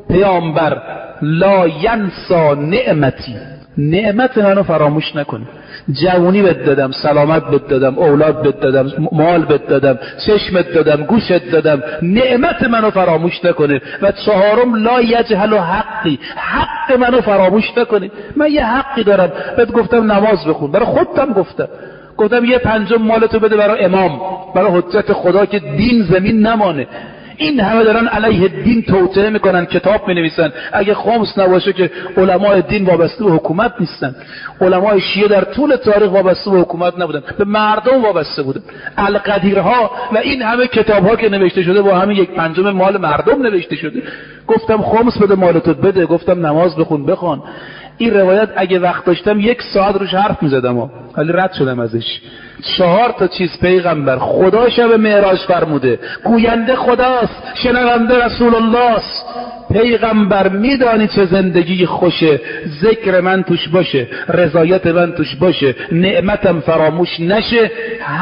پیامبر لا ینسا نعمتی، نعمت منو فراموش نکنی. جوانی بهت دادم، سلامت بهت دادم، اولاد بهت دادم، مال بهت دادم، چشمت دادم، گوشت دادم، نعمت منو فراموش نکنه. و چهارم، لا یجهل حقی، حق منو فراموش نکنه. من یه حقی دارم، بهت گفتم نماز بخون، برای خودم گفتم یه پنجم مالتو بده برای امام، برای حجت خدا که دین زمین نمانه. این همه دارن علیه دین توطئه میکنن، کتاب مینویسن. اگه خمس نباشه که علمای دین وابسته به حکومت نیستن. علمای شیعه در طول تاریخ وابسته به حکومت نبودن، به مردم وابسته بودن. القدیرها و این همه کتابها که نوشته شده با همین یک پنجم مال مردم نوشته شده. گفتم خمس بده مالتو بده، گفتم نماز بخون. این روایت اگه وقت داشتم 1 ساعت روش حرف میزدم، ولی رد شدم ازش. 4 تا چیز پیغمبر، خدا شب معراج فرموده، گوینده خداست، شنونده رسول الله است. پیغمبر میدانی چه زندگی خوشه، ذکر من توش باشه، رضایت من توش باشه، نعمتم فراموش نشه،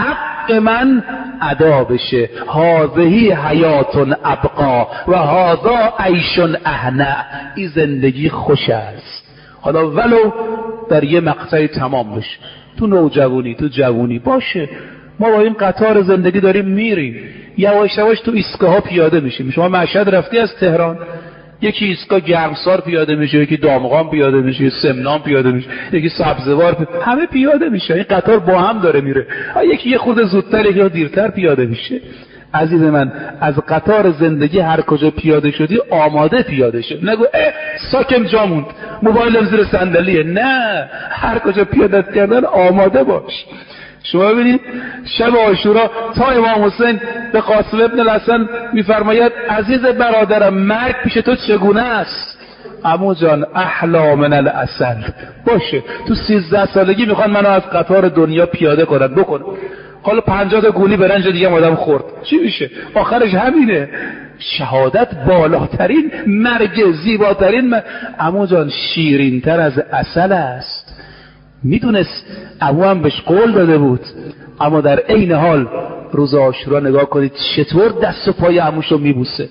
حق من ادا بشه. هذه حیات ابقا و هذا عیش اهنأ. این زندگی خوش است، حالا ولو در یه مقطعی تمام بشه. تو نوجوانی، تو جوانی باشه. ما با این قطار زندگی داریم میریم، یواش یواش تو ایستگاه ها پیاده میشیم. شما مشهد رفتی از تهران، یکی ایستگاه گرمسار پیاده میشه، یکی دامغان پیاده میشه، یکی سمنان پیاده میشه، یکی سبزوار همه پیاده میشه. این قطار با هم داره میره، یکی یه خورده زودتر، یکی دیرتر پیاده میشه. عزیز من، از قطار زندگی هر کجا پیاده شدی آماده پیاده شد. نگو ساکن جا موند، موبایلم زیر صندلیه. نه، هر کجا پیادت کردن آماده باش. شما ببینید شب عاشورا تا امام حسین به قاسم ابن الحسن میفرماید عزیز برادرم، مرگ پیش تو چگونه است؟ عمو جان احلا من العسل. باشه، تو 13 سالگی میخوان منو از قطار دنیا پیاده کنن، بکن. حالا 50 تا گولی برنج دیگه آدم خورد، چی میشه؟ آخرش همینه. شهادت بالاترین، مرگ زیباترین. عمو جان شیرین تر از عسل است. میدونست، عمو هم بهش قول داده بود، اما در عین حال روز عاشورا نگاه کنید چطور دست و پای عموشو میبوسه،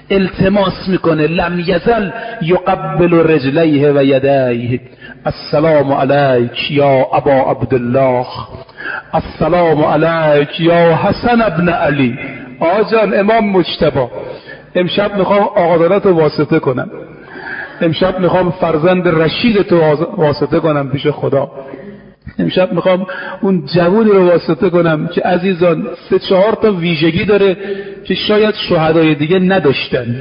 التماس میکنه. لم یزل یقبل رجلیه و یدیه. السلام علیک یا ابا عبدالله، السلام علیک یا حسن ابن علی. آجان امام مجتبی، امشب میخوام آقادانت رو واسطه کنم، امشب میخوام فرزند رشید تو واسطه کنم پیش خدا، امشب میخوام اون جوونی رو واسطه کنم که عزیزان 3-4 تا ویژگی داره که شاید شهدای دیگه نداشتن.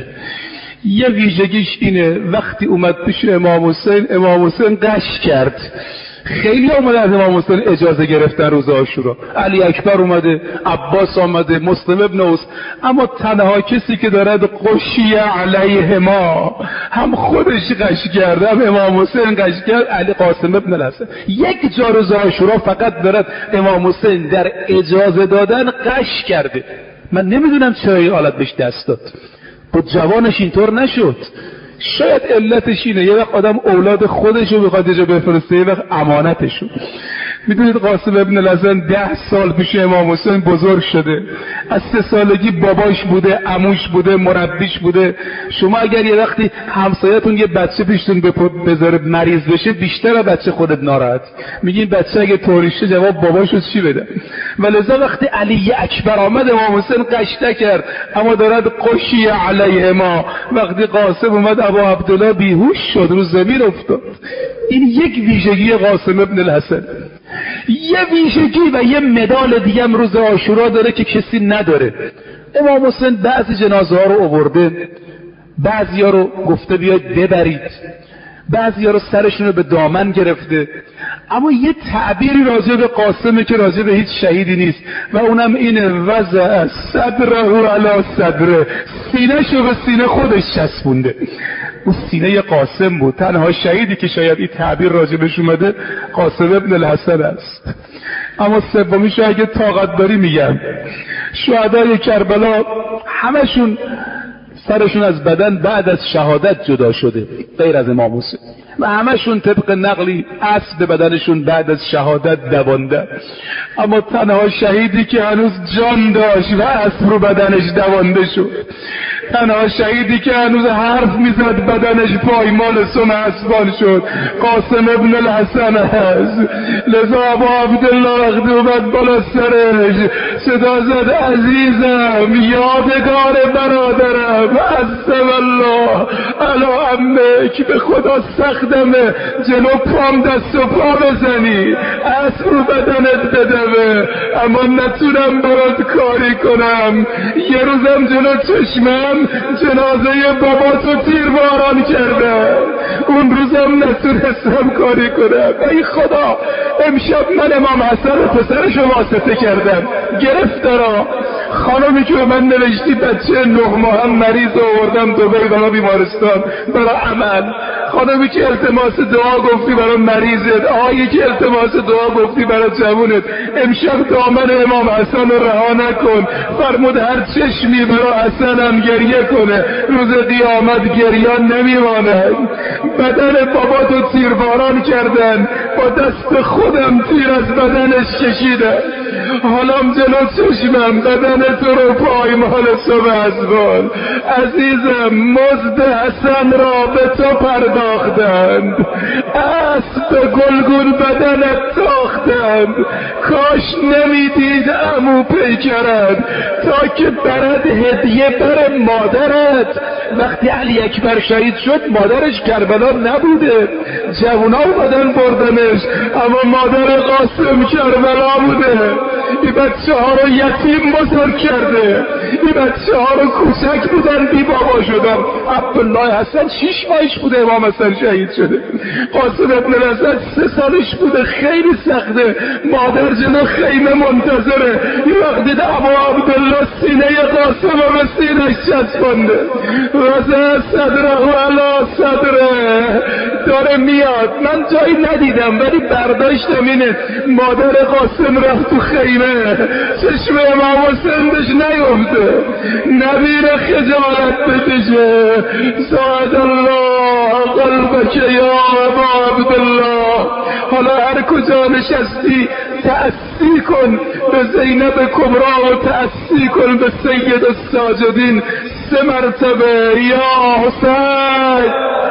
یه ویژگیش اینه وقتی اومد پیش امام حسین قش کرد. خیلی اومده از امام حسین اجازه گرفتن روز عاشورا، علی اکبر اومده، عباس اومده، مسلم ابن اوس، اما تنها کسی که دارد قشی علیه ما، هم خودش قش کرده هم امام حسین قش کرد، علی قاسم ابن الحسن. یک جا روز عاشورا فقط دارد امام حسین در اجازه دادن قش کرده. من نمیدونم چرا این حالت بهش دست داد. با جوانش اینطور نشد. شاید علتش اینه یه وقت آدم اولاد خودشو بخواد یه جا بفرسته، یه وقت امانتشو. میدونید قاسم ابن الحسن 10 سال پیش امام حسین بزرگ شده، از 3 سالگی باباش بوده، عموش بوده، مربیش بوده. شما اگر یه وقتی همسایتون یه بچه پیشتون بذاره مریض بشه، بیشتر از بچه خودت ناراحت میگین بچه اگه طوریشه جواب باباشو چی بده. ولذا وقتی علی اکبر آمد امام حسین قشته کرد، اما دارد قشی علیه ما. وقتی قاسم اومد ابا عبدالله بیهوش شد، رو زمین افتاد. این یک ویژگی قاسم ابن الحسن. یه ویژگی و یه مدال دیگه هم روز عاشورا داره که کسی نداره. امام حسین بعضی جنازه ها رو آورده، بعضی ها رو گفته بیاید ببرید. بعضیا رو سرشون رو به دامن گرفته. اما یه تعبیری راجع به قاسمه که راجع به هیچ شهیدی نیست و اونم اینه: وضع صدره علی صدره، سینه‌شو به سینه خودش چسبونده. اون سینه قاسم بود. تنها شهیدی که شاید این تعبیر راجع بهش اومده قاسم ابن الحسن است. اما سومیشو اگه طاقت داری میگم، شهدای کربلا همشون سرشون از بدن بعد از شهادت جدا شده غیر از امام حسین، و همشون طبق نقلی اسب به بدنشون بعد از شهادت دوانده. اما تنها شهیدی که هنوز جان داشت و اسب رو بدنش دوانده شد، تنها شهیدی که هنوز حرف میزد بدنش پایمال سم اسبان شد، قاسم ابن الحسن هست. لذا ابو عبدالله وقتی اومد بالا سرش صدا زد: عزیزم، یادگار برادرم، عزم الله علی عمک، به خدا سختمه جلو پام دست و پا بزنی، اسب رو بدنت بدمه، اما نتونم برات کاری کنم. یه روزم جلو چشمم جنازه باباتو تیرباران کردم، اون روزم نتونستم کاری کنم. ای خدا، امشب من امام حسن پسرشو واسطه کردم، گرفتارا. خانمی که به من نوشتی بچه 9 ماه هم مریض آوردم دبی برای بیمارستان برای عمل، خانمی که التماس دعا گفتی برای مریضت، آقایی که التماس دعا گفتی برای جوونت، امشب دامن امام حسن رو رها نکن. فرمود هر چشمی برای حسن هم گریه کنه، روز قیامت گریان نمیماند. بدن باباتو تیرباران کردن، با دست خودم تیر از بدنش کشیدم، حالم جلو چشمم بدن تو رو پایمال صبح ازبال. عزیزم، مزد حسن را به تو پرداختند، اسب به گلگون بدنت تاختند. کاش نمیدید عمو پیکرت تا که برد هدیه بر مادرت. وقتی علی اکبر شهید شد مادرش کربلا نبوده، جوونا اومدن بردنش، اما مادر قاسم کربلا بوده. این بچه ها رو یتیم بزرگ کرده، این بچه ها رو کوچک بودن بی بابا شدن. عبدالله حسن 6 ماهش بوده امام حسن شهید شده، قاسم ابن الحسن 3 سالش بوده. خیلی سخته، مادر جلو خیمه منتظره. این وقت دیده ابو عبدالله سینه قاسم رو به سینه‌اش چسبانده، وضع صدره علی صدره داره میاد. من جایی ندیدم ولی برداشتم اینه: مادر قاسم رفت تو خیمه، چشم امام حسین بهش نیفته، نبیره خجالت بکشه. ساعد الله قلبک یا ابا عبدالله. حالا هر کجا نشستی تأسی کن به زینب کبرا و تأسی کن به سید الساجدین 3 مرتبه: یا حسین